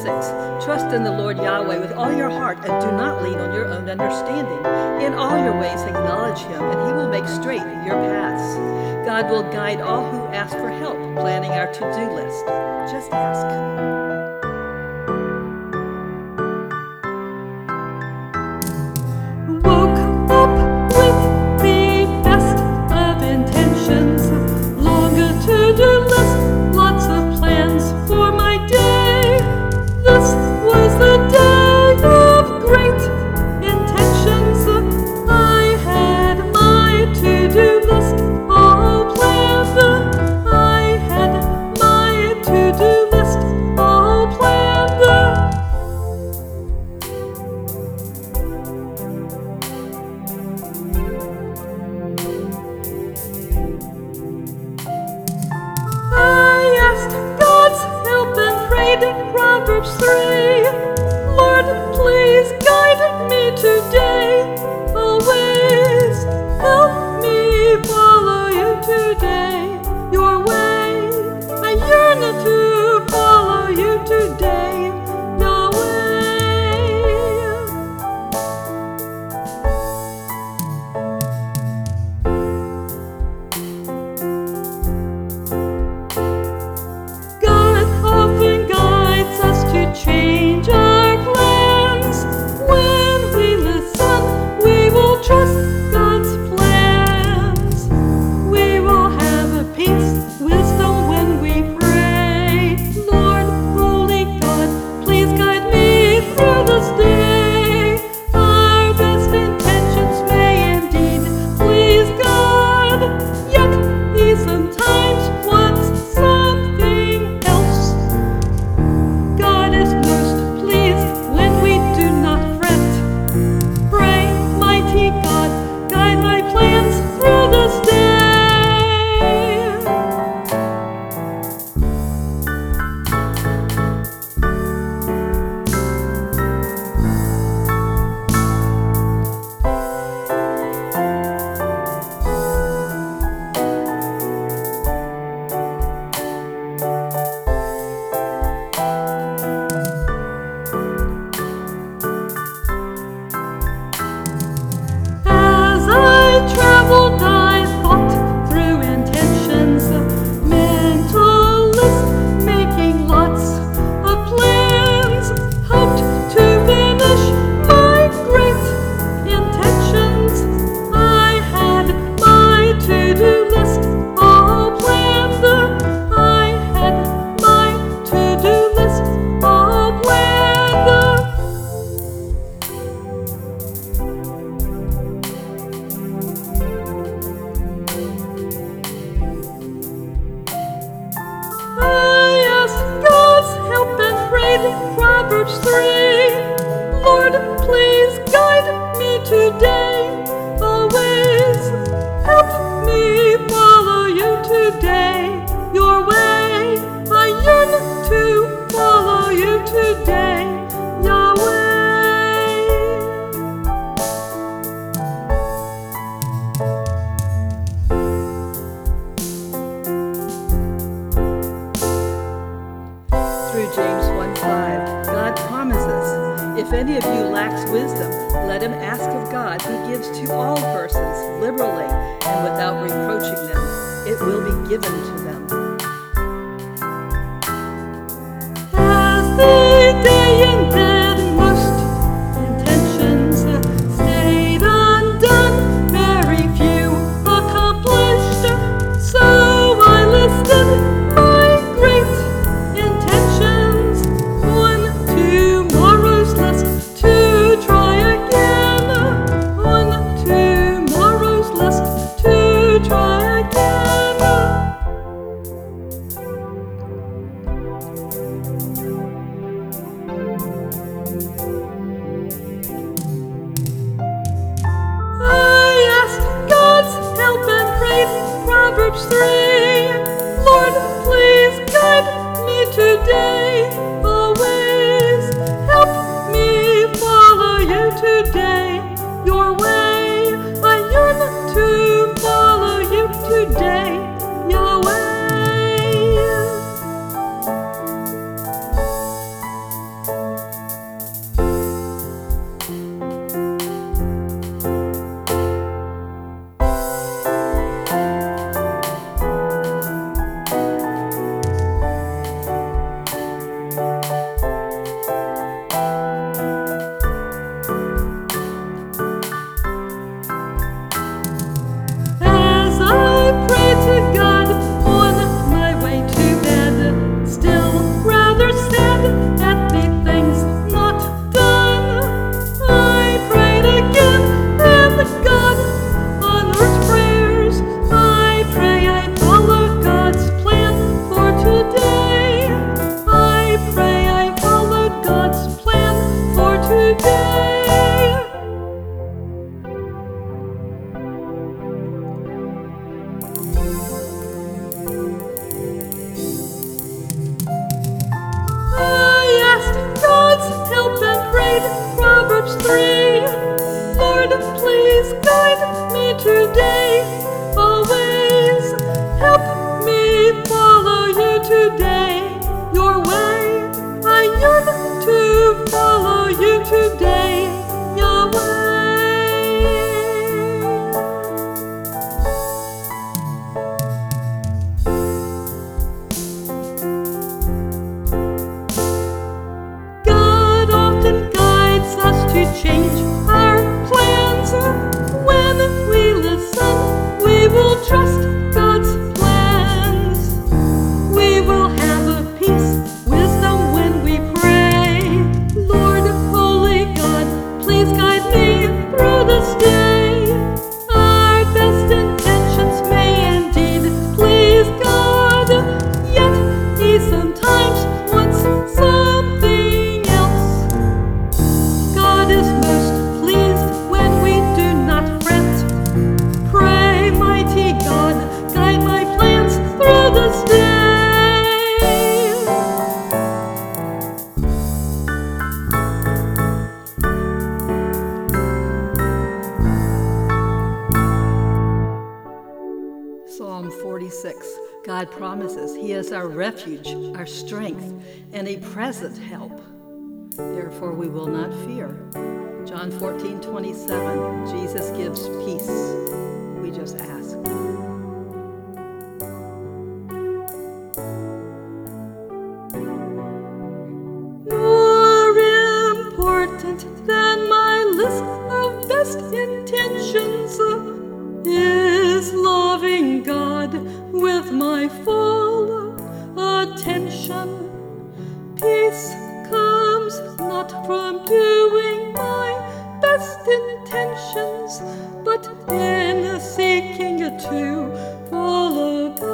6. Trust in the Lord Yahweh with all your heart and do not lean on your own understanding. In all your ways acknowledge him and he will make straight your paths. God will guide all who ask for help planning our to-do list. Just ask. Woke up with the best of intentions, longer to-do list, lots of plans for my day. This was the day of great intentions. I had my to-do list all planned. I had my to-do list all planned. I asked God's help and prayed Proverbs 3. Lord, please guide me today, always. Help me follow you today, your way. I yearn to follow you today, Yahweh. God often guides us to change our plans. When we listen, we will trust God's plans. We will have a peace, wisdom when we pray. Lord, holy God, please guide me through this day. Our best intentions may indeed please God, yet he sometimes wants something else. God is most pleased when we do not fret. Pray, mighty God, guide my plans through this day. As I traveled, I thought through intentions, mental list, making lots of plans, hoped to finish my great intentions. I had my to-do list all planned. I had my to-do list all planned. I asked God's help and prayed Proverbs 3. Lord, please guide me today, always. Help me follow you today, your way. I yearn to follow you today, Yahweh. Through James 1:5, God promises, if any of you lacks wisdom, let him ask of God, who gives to all persons liberally and without reproaching them. It will be given to them. As the day ended, most intentions stayed undone, very few accomplished. So I listed my great intentions on tomorrow's list to try again. On tomorrow's list to try again. I asked God's help and prayed Proverbs 3. Lord, please guide me today, always. Help me follow you today, your way. I yearn to follow you today, Yahweh. Proverbs 3. Lord, please guide me today, always. Help me follow you today, your way. I yearn to follow you today, Yahweh. God often guides us to change our plans. When we listen, we will trust God's plans. We will have a peace, wisdom when we pray. Lord, holy God, please guide me through this day. Our best intentions may indeed please God, yet He sometimes wants something else. God is most pleased when we do not fret. Pray, mighty God, guide my plans through this day. Psalm 46. God promises He is our refuge, our strength, and a present help. Therefore we will not fear. John 14:27. Jesus gives peace. We just ask. More important than my list of best intentions is loving God with my full attention. Peace comes not from doing my best intentions, but in seeking to follow God.